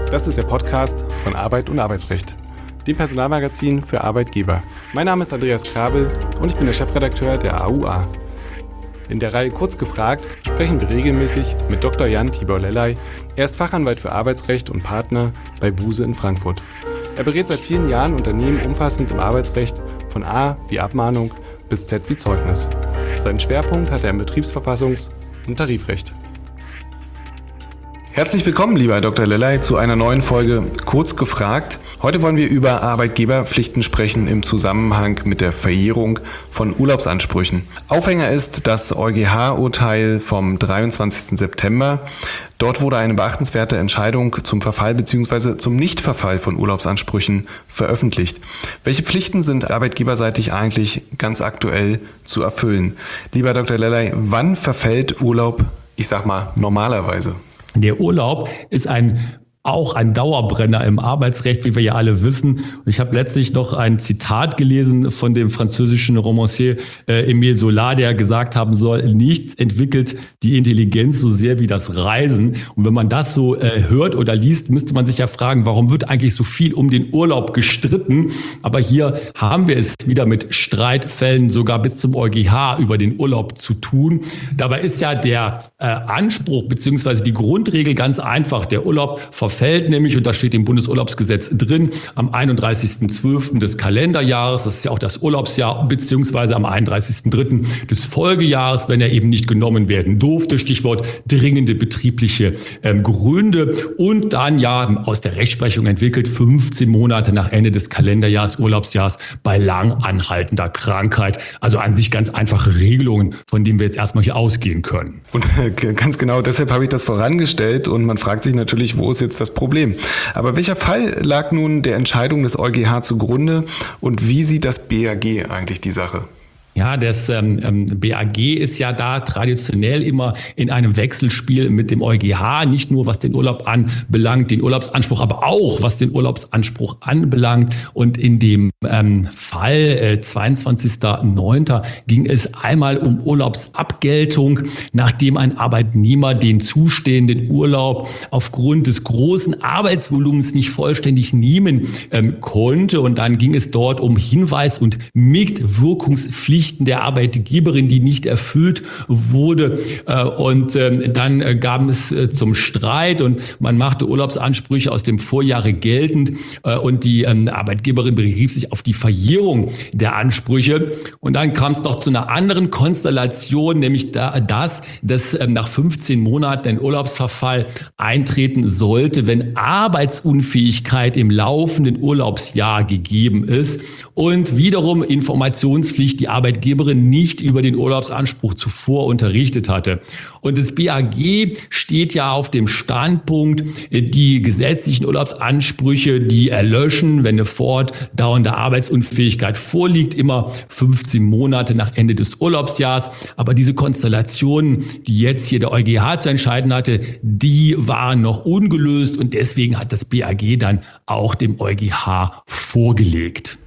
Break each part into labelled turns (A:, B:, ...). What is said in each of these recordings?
A: Das ist der Podcast von Arbeit und Arbeitsrecht, dem Personalmagazin für Arbeitgeber. Mein Name ist Andreas Krabel und ich bin der Chefredakteur der AUA. In der Reihe Kurz gefragt sprechen wir regelmäßig mit Dr. Jan Tibor Lellay. Er ist Fachanwalt für Arbeitsrecht und Partner bei Buse in Frankfurt. Er berät seit vielen Jahren Unternehmen umfassend im Arbeitsrecht von A wie Abmahnung bis Z wie Zeugnis. Seinen Schwerpunkt hat er im Betriebsverfassungs- und Tarifrecht. Herzlich willkommen, lieber Herr Dr. Lellay, zu einer neuen Folge Kurz gefragt. Heute wollen wir über Arbeitgeberpflichten sprechen im Zusammenhang mit der Verjährung von Urlaubsansprüchen. Aufhänger ist das EuGH-Urteil vom 23. September. Dort wurde eine beachtenswerte Entscheidung zum Verfall bzw. zum Nichtverfall von Urlaubsansprüchen veröffentlicht. Welche Pflichten sind arbeitgeberseitig eigentlich ganz aktuell zu erfüllen? Lieber Dr. Lellay, wann verfällt Urlaub, normalerweise?
B: Der Urlaub ist auch ein Dauerbrenner im Arbeitsrecht, wie wir ja alle wissen. Und ich habe letztlich noch ein Zitat gelesen von dem französischen Romancier Émile Zola, der gesagt haben soll, nichts entwickelt die Intelligenz so sehr wie das Reisen. Und wenn man das so hört oder liest, müsste man sich ja fragen, warum wird eigentlich so viel um den Urlaub gestritten? Aber hier haben wir es wieder mit Streitfällen sogar bis zum EuGH über den Urlaub zu tun. Dabei ist ja der Anspruch bzw. die Grundregel ganz einfach. Der Urlaub verfällt nämlich, und das steht im Bundesurlaubsgesetz drin, am 31.12. des Kalenderjahres, das ist ja auch das Urlaubsjahr, beziehungsweise am 31.03. des Folgejahres, wenn er eben nicht genommen werden durfte. Stichwort dringende betriebliche Gründe. Und dann ja aus der Rechtsprechung entwickelt 15 Monate nach Ende des Kalenderjahres, Urlaubsjahrs bei lang anhaltender Krankheit. Also an sich ganz einfache Regelungen, von denen wir jetzt erstmal hier ausgehen können.
A: Und ganz genau deshalb habe ich das vorangestellt und man fragt sich natürlich, wo ist jetzt das Problem? Aber welcher Fall lag nun der Entscheidung des EuGH zugrunde und wie sieht das BAG eigentlich die Sache?
B: Ja, das BAG ist ja da traditionell immer in einem Wechselspiel mit dem EuGH, nicht nur was den Urlaub anbelangt, den Urlaubsanspruch, aber auch was den Urlaubsanspruch anbelangt. Und in dem Fall 22.09. ging es einmal um Urlaubsabgeltung, nachdem ein Arbeitnehmer den zustehenden Urlaub aufgrund des großen Arbeitsvolumens nicht vollständig nehmen konnte. Und dann ging es dort um Hinweis- und Mitwirkungspflichten der Arbeitgeberin, die nicht erfüllt wurde. Und dann gab es zum Streit und man machte Urlaubsansprüche aus dem Vorjahre geltend. Und die Arbeitgeberin berief sich auf die Verjährung der Ansprüche. Und dann kam es noch zu einer anderen Konstellation, nämlich dass nach 15 Monaten ein Urlaubsverfall eintreten sollte, wenn Arbeitsunfähigkeit im laufenden Urlaubsjahr gegeben ist und wiederum Informationspflicht die Arbeitgeberin nicht über den Urlaubsanspruch zuvor unterrichtet hatte. Und das BAG steht ja auf dem Standpunkt, die gesetzlichen Urlaubsansprüche, die erlöschen, wenn eine fortdauernde Arbeitsunfähigkeit vorliegt, immer 15 Monate nach Ende des Urlaubsjahrs. Aber diese Konstellationen, die jetzt hier der EuGH zu entscheiden hatte, die waren noch ungelöst und deswegen hat das BAG dann auch dem EuGH vorgelegt.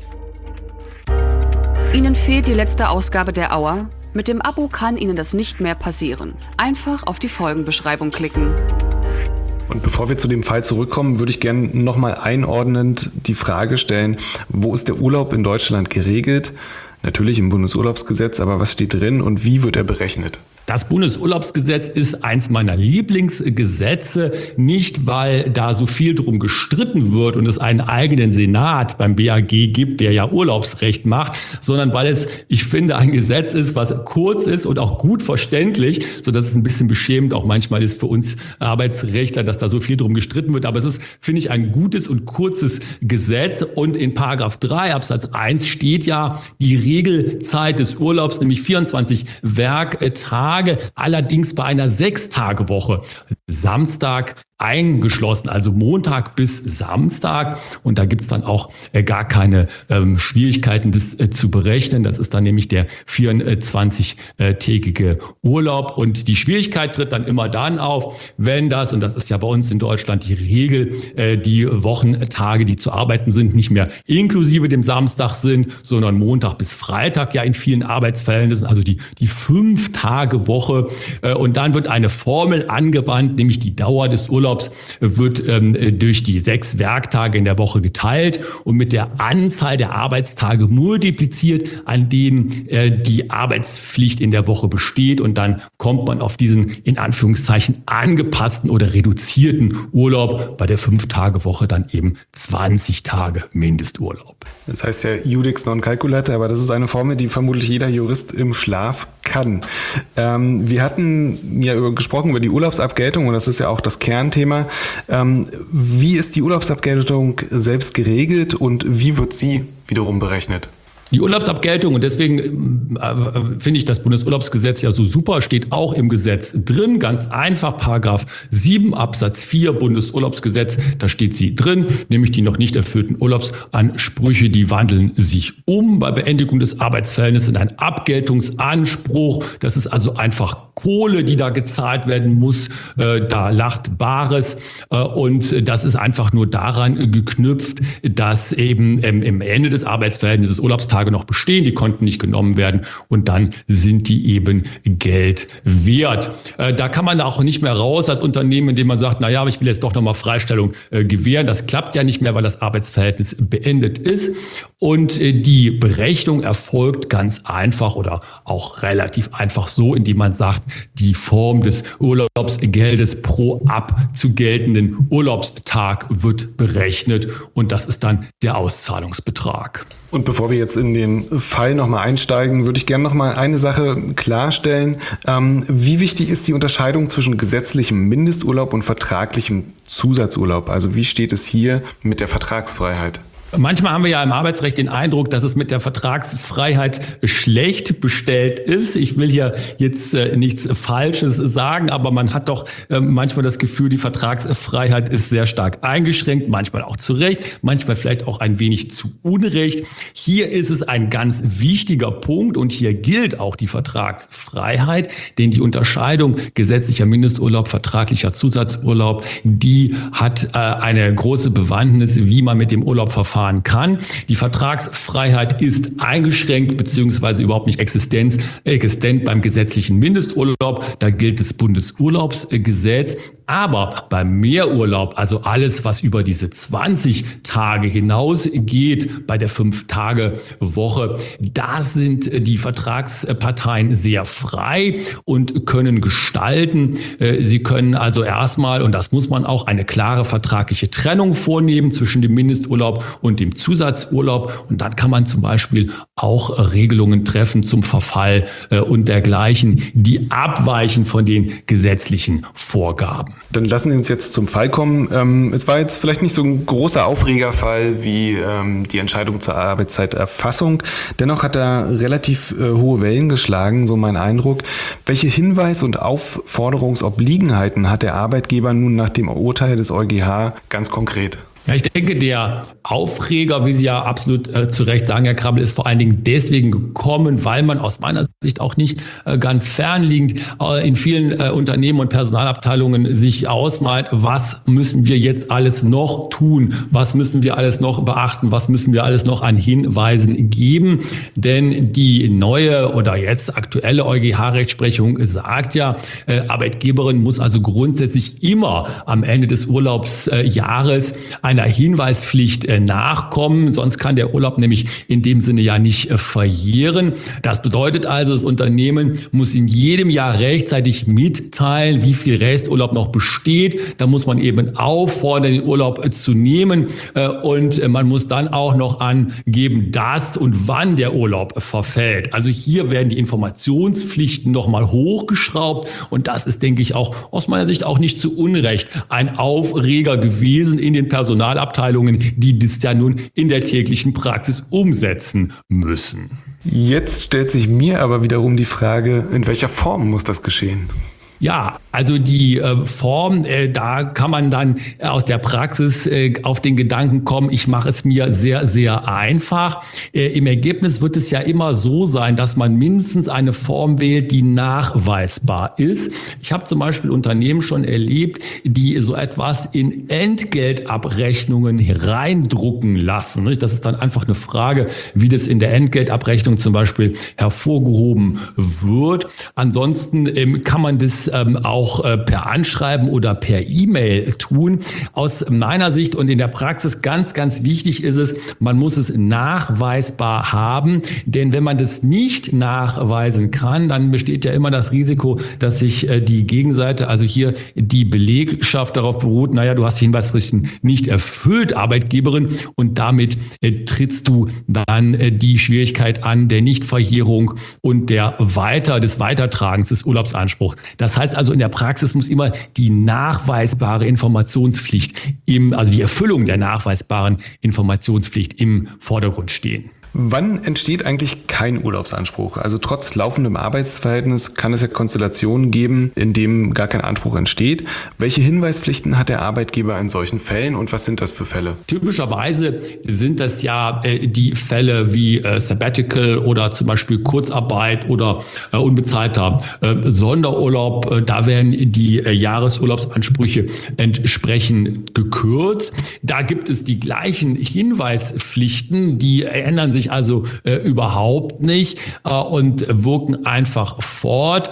C: Ihnen fehlt die letzte Ausgabe der Auer? Mit dem Abo kann Ihnen das nicht mehr passieren. Einfach auf die Folgenbeschreibung klicken.
A: Und bevor wir zu dem Fall zurückkommen, würde ich gerne nochmal einordnend die Frage stellen, wo ist der Urlaub in Deutschland geregelt? Natürlich im Bundesurlaubsgesetz, aber was steht drin und wie wird er berechnet?
B: Das Bundesurlaubsgesetz ist eins meiner Lieblingsgesetze, nicht weil da so viel drum gestritten wird und es einen eigenen Senat beim BAG gibt, der ja Urlaubsrecht macht, sondern weil es, ich finde, ein Gesetz ist, was kurz ist und auch gut verständlich, sodass es ein bisschen beschämend auch manchmal ist für uns Arbeitsrechtler, dass da so viel drum gestritten wird. Aber es ist, finde ich, ein gutes und kurzes Gesetz und in Paragraph 3 Absatz 1 steht ja die Regelzeit des Urlaubs, nämlich 24 Werktage, allerdings bei einer 6-Tage-Woche. Samstag eingeschlossen, also Montag bis Samstag. Und da gibt es dann auch gar keine Schwierigkeiten, das zu berechnen. Das ist dann nämlich der 24-tägige Urlaub. Und die Schwierigkeit tritt dann immer dann auf, wenn das, und das ist ja bei uns in Deutschland die Regel, die Wochentage, die zu arbeiten sind, nicht mehr inklusive dem Samstag sind, sondern Montag bis Freitag ja in vielen Arbeitsfällen. Das sind also die 5-Tage-Woche. Und dann wird eine Formel angewandt, an, nämlich die Dauer des Urlaubs wird durch die 6 Werktage in der Woche geteilt und mit der Anzahl der Arbeitstage multipliziert, an denen die Arbeitspflicht in der Woche besteht, und dann kommt man auf diesen in Anführungszeichen angepassten oder reduzierten Urlaub, bei der 5-Tage-Woche dann eben 20 Tage Mindesturlaub.
A: Das heißt ja Iudex non calculata, aber das ist eine Formel, die vermutlich jeder Jurist im Schlaf kann. Wir hatten ja gesprochen über die Urlaubsabgeltung, und das ist ja auch das Kernthema. Wie ist die Urlaubsabgeltung selbst geregelt und wie wird sie wiederum berechnet?
B: Die Urlaubsabgeltung, und deswegen finde ich das Bundesurlaubsgesetz ja so super, steht auch im Gesetz drin, ganz einfach, Paragraph 7 Absatz 4 Bundesurlaubsgesetz, da steht sie drin, nämlich die noch nicht erfüllten Urlaubsansprüche, die wandeln sich um bei Beendigung des Arbeitsverhältnisses in einen Abgeltungsanspruch. Das ist also einfach Kohle, die da gezahlt werden muss, da lacht Bares, und das ist einfach nur daran geknüpft, dass eben im Ende des Arbeitsverhältnisses Urlaubstage noch bestehen, die konnten nicht genommen werden und dann sind die eben Geld wert. Da kann man auch nicht mehr raus als Unternehmen, indem man sagt, naja, aber ich will jetzt doch nochmal Freistellung gewähren. Das klappt ja nicht mehr, weil das Arbeitsverhältnis beendet ist. Und die Berechnung erfolgt ganz einfach oder auch relativ einfach so, indem man sagt, die Form des Urlaubsgeldes pro abzugeltenden Urlaubstag wird berechnet und das ist dann der Auszahlungsbetrag.
A: Und bevor wir jetzt in den Fall nochmal einsteigen, würde ich gerne nochmal eine Sache klarstellen. Wie wichtig ist die Unterscheidung zwischen gesetzlichem Mindesturlaub und vertraglichem Zusatzurlaub? Also wie steht es hier mit der Vertragsfreiheit?
B: Manchmal haben wir ja im Arbeitsrecht den Eindruck, dass es mit der Vertragsfreiheit schlecht bestellt ist. Ich will hier jetzt nichts Falsches sagen, aber man hat doch manchmal das Gefühl, die Vertragsfreiheit ist sehr stark eingeschränkt, manchmal auch zu Recht, manchmal vielleicht auch ein wenig zu Unrecht. Hier ist es ein ganz wichtiger Punkt und hier gilt auch die Vertragsfreiheit, denn die Unterscheidung gesetzlicher Mindesturlaub, vertraglicher Zusatzurlaub, die hat eine große Bewandtnis, wie man mit dem Urlaub verfahren kann. Die Vertragsfreiheit ist eingeschränkt bzw. überhaupt nicht existent beim gesetzlichen Mindesturlaub. Da gilt das Bundesurlaubsgesetz. Aber beim Mehrurlaub, also alles, was über diese 20 Tage hinausgeht, bei der 5-Tage-Woche, da sind die Vertragsparteien sehr frei und können gestalten. Sie können also erstmal, und das muss man auch, eine klare vertragliche Trennung vornehmen zwischen dem Mindesturlaub und dem Zusatzurlaub. Und dann kann man zum Beispiel auch Regelungen treffen zum Verfall und dergleichen, die abweichen von den gesetzlichen Vorgaben.
A: Dann lassen Sie uns jetzt zum Fall kommen. Es war jetzt vielleicht nicht so ein großer Aufregerfall wie die Entscheidung zur Arbeitszeiterfassung. Dennoch hat er relativ hohe Wellen geschlagen, so mein Eindruck. Welche Hinweis- und Aufforderungsobliegenheiten hat der Arbeitgeber nun nach dem Urteil des EuGH ganz konkret?
B: Ja, ich denke, der Aufreger, wie Sie ja absolut zu Recht sagen, Herr Krabbel, ist vor allen Dingen deswegen gekommen, weil man aus meiner Sicht auch nicht ganz fernliegend in vielen Unternehmen und Personalabteilungen sich ausmalt, was müssen wir jetzt alles noch tun, was müssen wir alles noch beachten, was müssen wir alles noch an Hinweisen geben. Denn die neue oder jetzt aktuelle EuGH-Rechtsprechung sagt ja, Arbeitgeberin muss also grundsätzlich immer am Ende des Urlaubsjahres einer Hinweispflicht nachkommen, sonst kann der Urlaub nämlich in dem Sinne ja nicht verjähren. Das bedeutet also, das Unternehmen muss in jedem Jahr rechtzeitig mitteilen, wie viel Resturlaub noch besteht. Da muss man eben auffordern, den Urlaub zu nehmen und man muss dann auch noch angeben, dass und wann der Urlaub verfällt. Also hier werden die Informationspflichten nochmal hochgeschraubt und das ist, denke ich, auch aus meiner Sicht auch nicht zu Unrecht ein Aufreger gewesen in den Personalabteilungen, die das ja nun in der täglichen Praxis umsetzen müssen.
A: Jetzt stellt sich mir aber wiederum die Frage, in welcher Form muss das geschehen?
B: Ja, also die Form, da kann man dann aus der Praxis auf den Gedanken kommen, ich mache es mir sehr, sehr einfach. Im Ergebnis wird es ja immer so sein, dass man mindestens eine Form wählt, die nachweisbar ist. Ich habe zum Beispiel Unternehmen schon erlebt, die so etwas in Entgeltabrechnungen hereindrucken lassen. Das ist dann einfach eine Frage, wie das in der Entgeltabrechnung zum Beispiel hervorgehoben wird. Ansonsten kann man das auch per Anschreiben oder per E-Mail tun. Aus meiner Sicht und in der Praxis ganz, ganz wichtig ist es, man muss es nachweisbar haben, denn wenn man das nicht nachweisen kann, dann besteht ja immer das Risiko, dass sich die Gegenseite, also hier die Belegschaft darauf beruht, naja, du hast die Hinweispflichten nicht erfüllt, Arbeitgeberin, und damit trittst du dann die Schwierigkeit an der Nichtverjährung und des Weitertragens des Urlaubsanspruchs. Das heißt also, in der Praxis muss immer die nachweisbare Informationspflicht also die Erfüllung der nachweisbaren Informationspflicht im Vordergrund stehen.
A: Wann entsteht eigentlich kein Urlaubsanspruch? Also trotz laufendem Arbeitsverhältnis kann es ja Konstellationen geben, in denen gar kein Anspruch entsteht. Welche Hinweispflichten hat der Arbeitgeber in solchen Fällen und was sind das für Fälle?
B: Typischerweise sind das ja die Fälle wie Sabbatical oder zum Beispiel Kurzarbeit oder unbezahlter Sonderurlaub. Da werden die Jahresurlaubsansprüche entsprechend gekürzt. Da gibt es die gleichen Hinweispflichten, die ändern sich also überhaupt nicht und wirken einfach fort.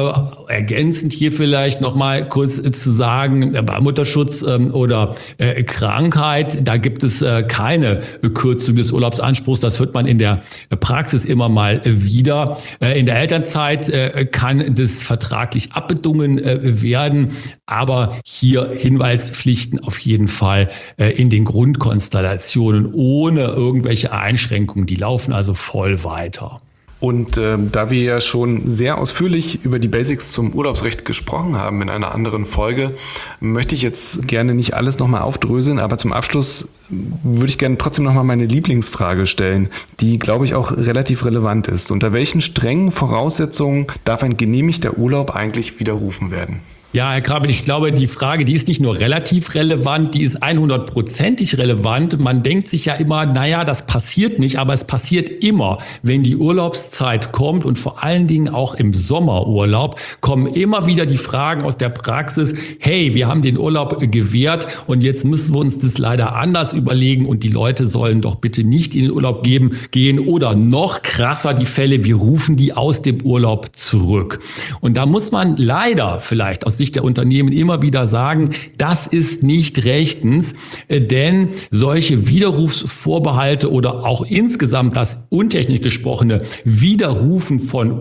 B: Ergänzend hier vielleicht noch mal kurz zu sagen, bei Mutterschutz oder Krankheit, da gibt es keine Kürzung des Urlaubsanspruchs. Das hört man in der Praxis immer mal wieder. In der Elternzeit kann das vertraglich abbedungen werden, aber hier Hinweispflichten auf jeden Fall in den Grundkonstellationen ohne irgendwelche Einschränkungen. Die laufen also voll weiter.
A: Und da wir ja schon sehr ausführlich über die Basics zum Urlaubsrecht gesprochen haben in einer anderen Folge, möchte ich jetzt gerne nicht alles nochmal aufdröseln, aber zum Abschluss würde ich gerne trotzdem nochmal meine Lieblingsfrage stellen, die, glaube ich, auch relativ relevant ist. Unter welchen strengen Voraussetzungen darf ein genehmigter Urlaub eigentlich widerrufen werden?
B: Ja, Herr Krabel, ich glaube, die Frage, die ist nicht nur relativ relevant, die ist 100%ig relevant. Man denkt sich ja immer, naja, das passiert nicht, aber es passiert immer. Wenn die Urlaubszeit kommt und vor allen Dingen auch im Sommerurlaub, kommen immer wieder die Fragen aus der Praxis, hey, wir haben den Urlaub gewährt und jetzt müssen wir uns das leider anders überlegen und die Leute sollen doch bitte nicht in den Urlaub gehen oder noch krasser die Fälle, wir rufen die aus dem Urlaub zurück. Und da muss man leider vielleicht aus Sicht der Unternehmen immer wieder sagen, das ist nicht rechtens, denn solche Widerrufsvorbehalte oder auch insgesamt das untechnisch gesprochene Widerrufen von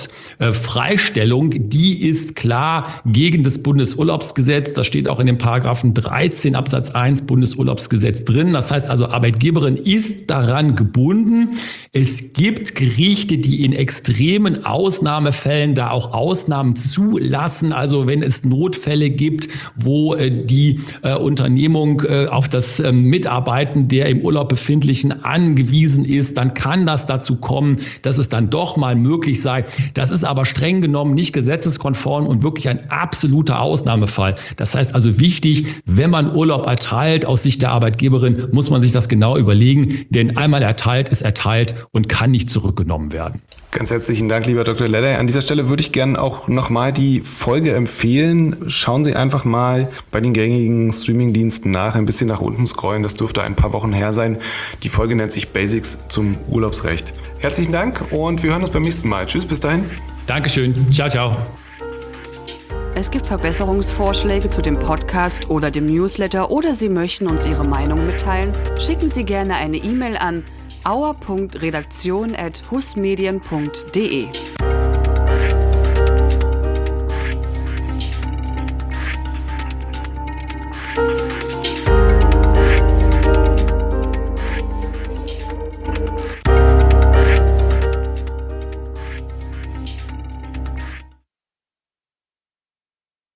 B: Urlaubsfreistellung, die ist klar gegen das Bundesurlaubsgesetz. Das steht auch in dem Paragraphen 13 Absatz 1 Bundesurlaubsgesetz drin. Das heißt also, Arbeitgeberin ist daran gebunden. Es gibt Gerichte, die in extremen Ausnahmefällen da auch Ausnahmen zulassen. Also wenn es Notfälle gibt, wo die Unternehmung auf das Mitarbeiten der im Urlaub Befindlichen angewiesen ist, dann kann das dazu kommen, dass es dann doch mal möglich sei. Das ist aber streng genommen nicht gesetzeskonform und wirklich ein absoluter Ausnahmefall. Das heißt also wichtig, wenn man Urlaub erteilt aus Sicht der Arbeitgeberin, muss man sich das genau überlegen, denn einmal erteilt ist erteilt und kann nicht zurückgenommen werden.
A: Ganz herzlichen Dank, lieber Dr. Lellay. An dieser Stelle würde ich gerne auch nochmal die Folge empfehlen. Schauen Sie einfach mal bei den gängigen Streamingdiensten nach, ein bisschen nach unten scrollen. Das dürfte ein paar Wochen her sein. Die Folge nennt sich Basics zum Urlaubsrecht. Herzlichen Dank und wir hören uns beim nächsten Mal. Tschüss, bis dahin.
B: Dankeschön. Ciao, ciao.
C: Es gibt Verbesserungsvorschläge zu dem Podcast oder dem Newsletter oder Sie möchten uns Ihre Meinung mitteilen? Schicken Sie gerne eine E-Mail an auer.redaktion@husmedien.de.